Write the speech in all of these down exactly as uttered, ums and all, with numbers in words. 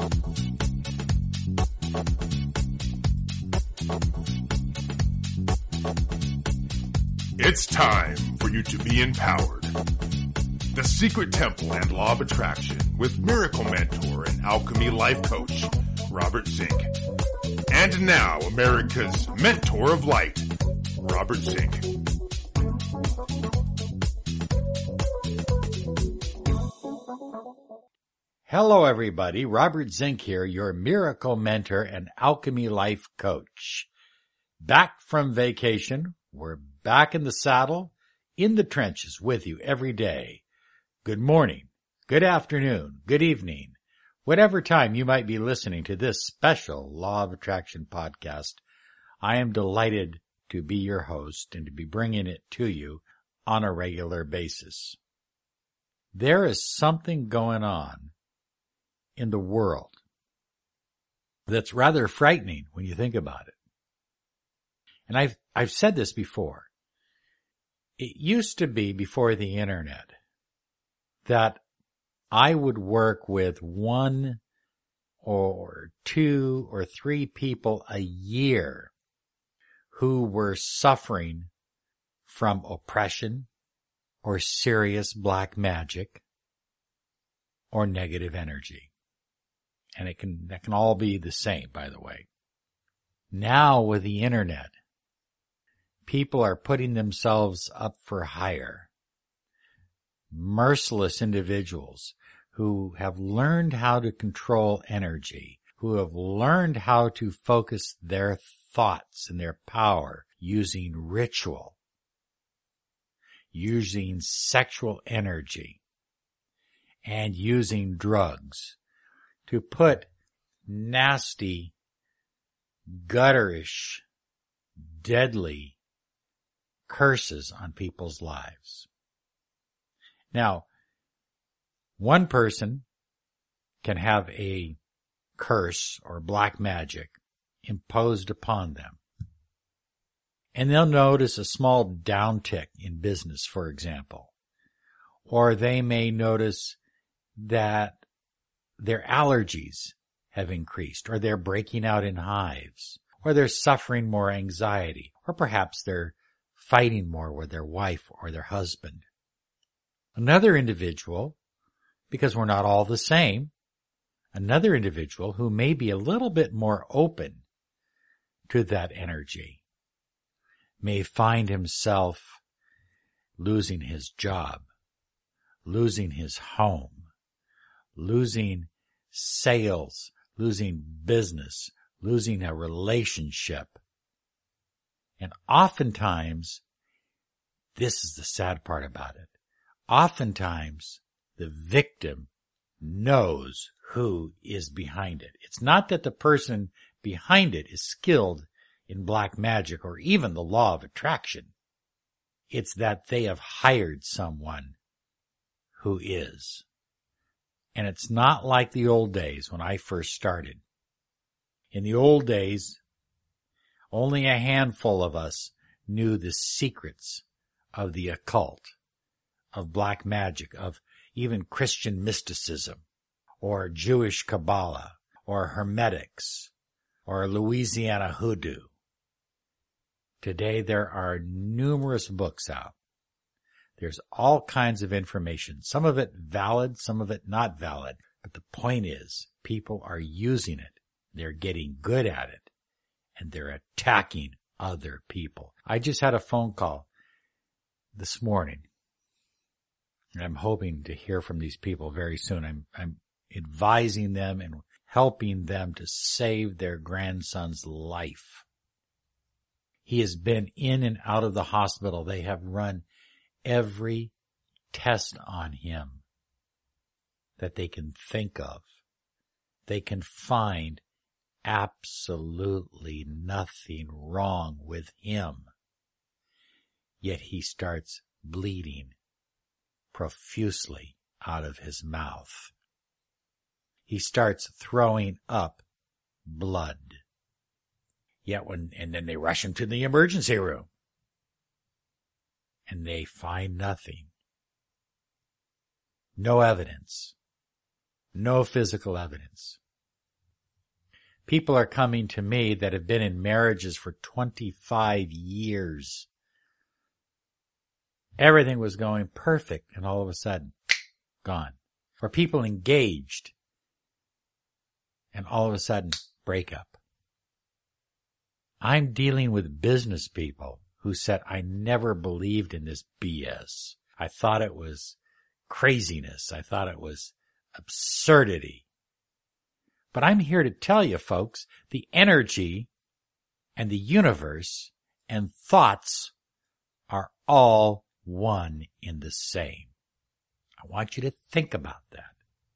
It's time for you to be empowered. The Secret Temple and Law of Attraction with Miracle Mentor and Alchemy Life Coach, Robert Zink. And now, America's Mentor of Light, Robert Zink. Hello, everybody. Robert Zink here, your Miracle Mentor and Alchemy Life Coach. Back from vacation. We're back in the saddle, in the trenches with you every day. Good morning, good afternoon, good evening, whatever time you might be listening to this special Law of Attraction podcast. I am delighted to be your host and to be bringing it to you on a regular basis. There is something going on in the world that's rather frightening when you think about it. And I've, I've said this before. It used to be before the internet that I would work with one or two or three people a year who were suffering from oppression or serious black magic or negative energy. And it can, that can all be the same, by the way. Now with the internet, people are putting themselves up for hire. Merciless individuals who have learned how to control energy, who have learned how to focus their thoughts and their power using ritual, using sexual energy, and using drugs to put nasty, gutterish, deadly curses on people's lives. Now, one person can have a curse or black magic imposed upon them, and they'll notice a small downtick in business, for example, or they may notice that their allergies have increased, or they're breaking out in hives, or they're suffering more anxiety, or perhaps they're fighting more with their wife or their husband. Another individual, because we're not all the same, another individual who may be a little bit more open to that energy may find himself losing his job, losing his home, losing sales, losing business, losing a relationship. And oftentimes, this is the sad part about it, oftentimes the victim knows who is behind it. It's not that the person behind it is skilled in black magic or even the law of attraction. It's that they have hired someone who is. And it's not like the old days when I first started. In the old days, only a handful of us knew the secrets of the occult, of black magic, of even Christian mysticism, or Jewish Kabbalah, or Hermetics, or Louisiana Hoodoo. Today there are numerous books out. There's all kinds of information, some of it valid, some of it not valid. But the point is, people are using it. They're getting good at it. And they're attacking other people. I just had a phone call this morning. And I'm hoping to hear from these people very soon. I'm, I'm advising them and helping them to save their grandson's life. He has been in and out of the hospital. They have run every test on him that they can think of. They can find absolutely nothing wrong with him. Yet he starts bleeding profusely out of his mouth. He starts throwing up blood. Yet when, and then they rush him to the emergency room. And they find nothing. No evidence. No physical evidence. People are coming to me that have been in marriages for twenty-five years. Everything was going perfect, and all of a sudden, gone. Or people engaged, and all of a sudden, breakup. I'm dealing with business people who said, I never believed in this B S. I thought it was craziness. I thought it was absurdity. But I'm here to tell you, folks, the energy and the universe and thoughts are all one in the same. I want you to think about that.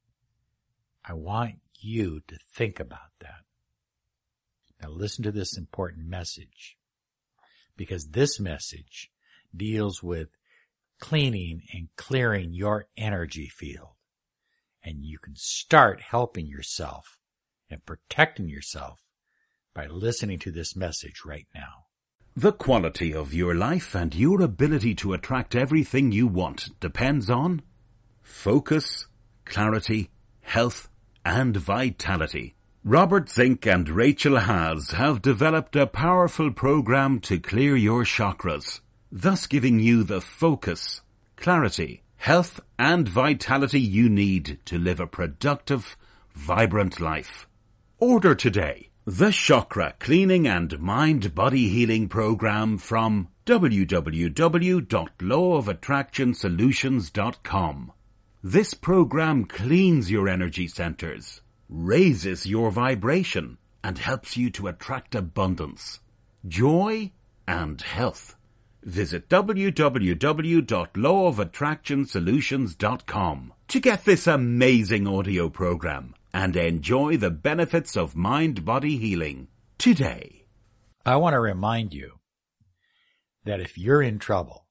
I want you to think about that. Now listen to this important message, because this message deals with cleaning and clearing your energy field. And you can start helping yourself and protecting yourself by listening to this message right now. The quality of your life and your ability to attract everything you want depends on focus, clarity, health, and vitality. Robert Zink and Rachel Haas have developed a powerful program to clear your chakras, thus giving you the focus, clarity, health, and vitality you need to live a productive, vibrant life. Order today the Chakra Cleaning and Mind Body Healing Program from w w w dot law of attraction solutions dot com. This program cleans your energy centers, raises your vibration, and helps you to attract abundance, joy, and health. Visit w w w dot law of attraction solutions dot com to get this amazing audio program and enjoy the benefits of mind-body healing today. I want to remind you that if you're in trouble,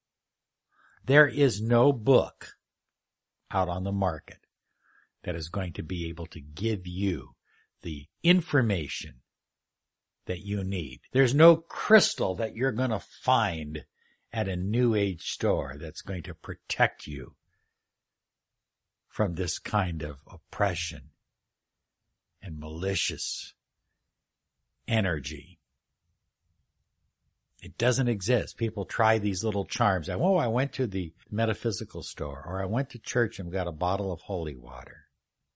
there is no book out on the market that is going to be able to give you the information that you need. There's no crystal that you're going to find at a New Age store that's going to protect you from this kind of oppression and malicious energy. It doesn't exist. People try these little charms. Oh, I went to the metaphysical store, or I went to church and got a bottle of holy water.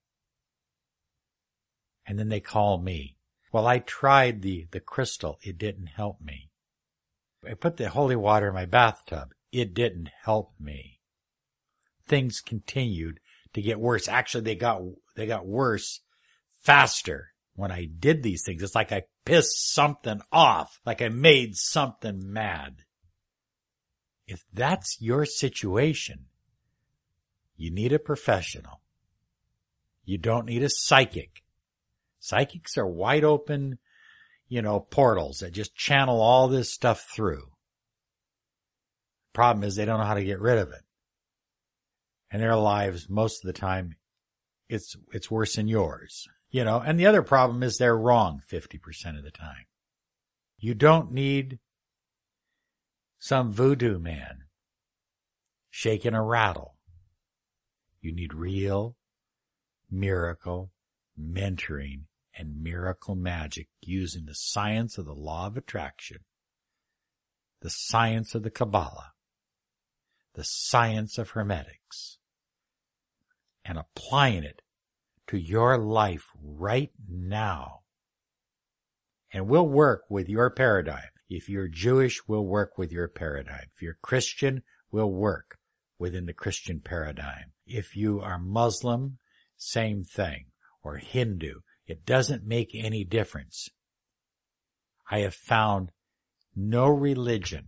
And then they call me. Well, I tried the, the crystal. It didn't help me. I put the holy water in my bathtub. It didn't help me. Things continued to get worse. Actually, they got, they got worse faster when I did these things. It's like I pissed something off, like I made something mad. If that's your situation, you need a professional. You don't need a psychic. Psychics are wide open, you know, portals that just channel all this stuff through. Problem is they don't know how to get rid of it. And their lives, most of the time, it's, it's worse than yours. You know, and the other problem is they're wrong fifty percent of the time. You don't need some voodoo man shaking a rattle. You need real miracle mentoring and miracle magic using the science of the law of attraction, the science of the Kabbalah, the science of Hermetics, and applying it to your life right now. And we'll work with your paradigm. If you're Jewish, we'll work with your paradigm. If you're Christian, we'll work within the Christian paradigm. If you are Muslim, same thing. Or Hindu, it doesn't make any difference. I have found no religion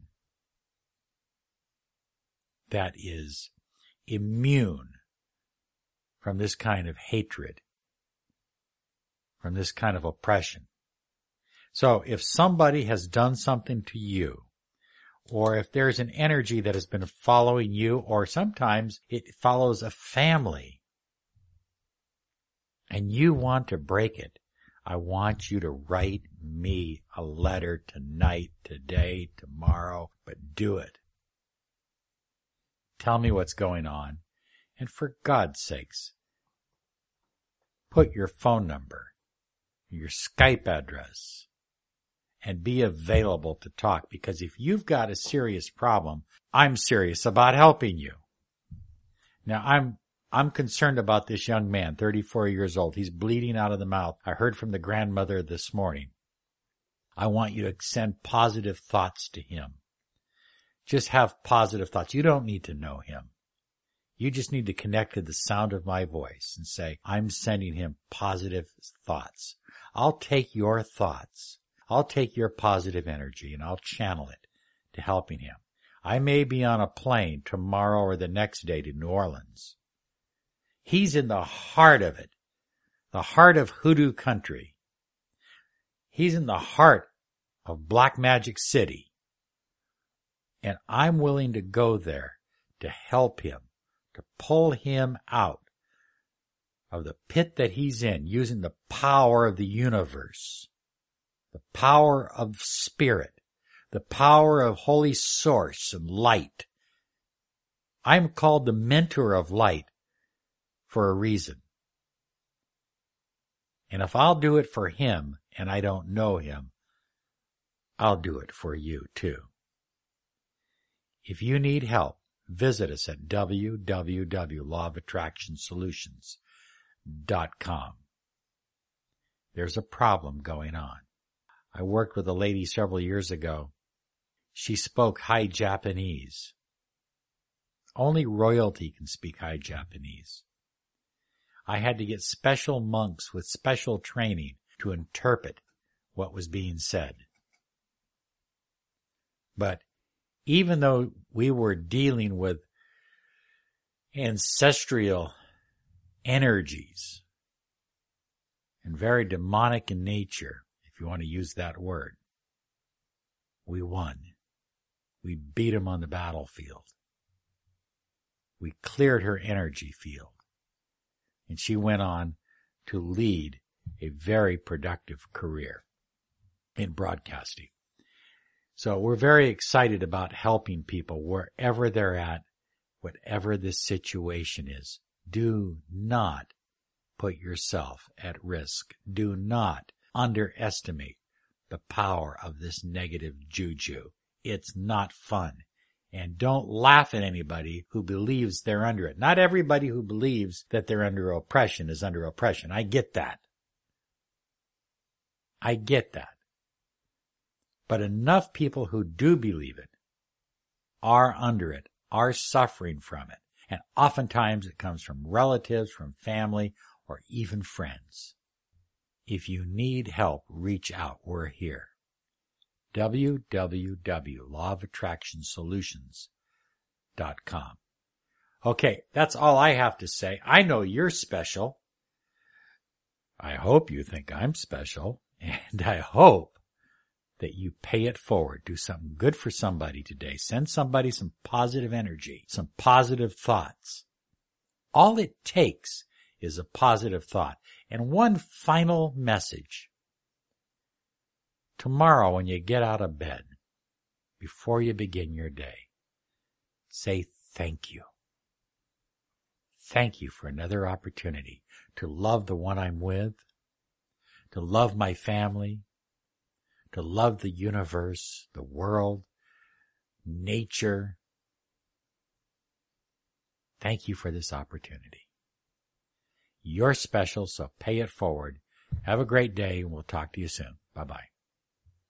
that is immune from this kind of hatred, from this kind of oppression. So if somebody has done something to you, or if there's an energy that has been following you, or sometimes it follows a family, and you want to break it, I want you to write me a letter tonight, today, tomorrow, but do it. Tell me what's going on. And for God's sakes, put your phone number your Skype address, and be available to talk. Because if you've got a serious problem, I'm serious about helping you. Now, I'm I'm concerned about this young man, thirty-four years old. He's bleeding out of the mouth. I heard from the grandmother this morning. I want you to send positive thoughts to him. Just have positive thoughts. You don't need to know him. You just need to connect to the sound of my voice and say, I'm sending him positive thoughts. I'll take your thoughts. I'll take your positive energy and I'll channel it to helping him. I may be on a plane tomorrow or the next day to New Orleans. He's in the heart of it, the heart of hoodoo country. He's in the heart of Black Magic City. And I'm willing to go there to help him, to pull him out of the pit that he's in using the power of the universe, the power of spirit, the power of Holy Source and light. I'm called the mentor of light for a reason. And if I'll do it for him and I don't know him, I'll do it for you too. If you need help, visit us at w w w dot law of attraction solutions dot com. There's a problem going on. I worked with a lady several years ago. She spoke High Japanese. Only royalty can speak High Japanese. I had to get special monks with special training to interpret what was being said. But even though we were dealing with ancestral energies and very demonic in nature, if you want to use that word, we won. We beat him on the battlefield. We cleared her energy field. And she went on to lead a very productive career in broadcasting. So we're very excited about helping people wherever they're at, whatever the situation is. Do not put yourself at risk. Do not underestimate the power of this negative juju. It's not fun. And don't laugh at anybody who believes they're under it. Not everybody who believes that they're under oppression is under oppression. I get that. I get that. But enough people who do believe it are under it, are suffering from it. And oftentimes it comes from relatives, from family, or even friends. If you need help, reach out. We're here. w w w dot law of attraction solutions dot com. Okay, that's all I have to say. I know you're special. I hope you think I'm special. And I hope that you pay it forward. Do something good for somebody today. Send somebody some positive energy, some positive thoughts. All it takes is a positive thought. And one final message. Tomorrow when you get out of bed, before you begin your day, say thank you. Thank you for another opportunity to love the one I'm with, to love my family, to love the universe, the world, nature. Thank you for this opportunity. You're special, so pay it forward. Have a great day, and we'll talk to you soon. Bye-bye.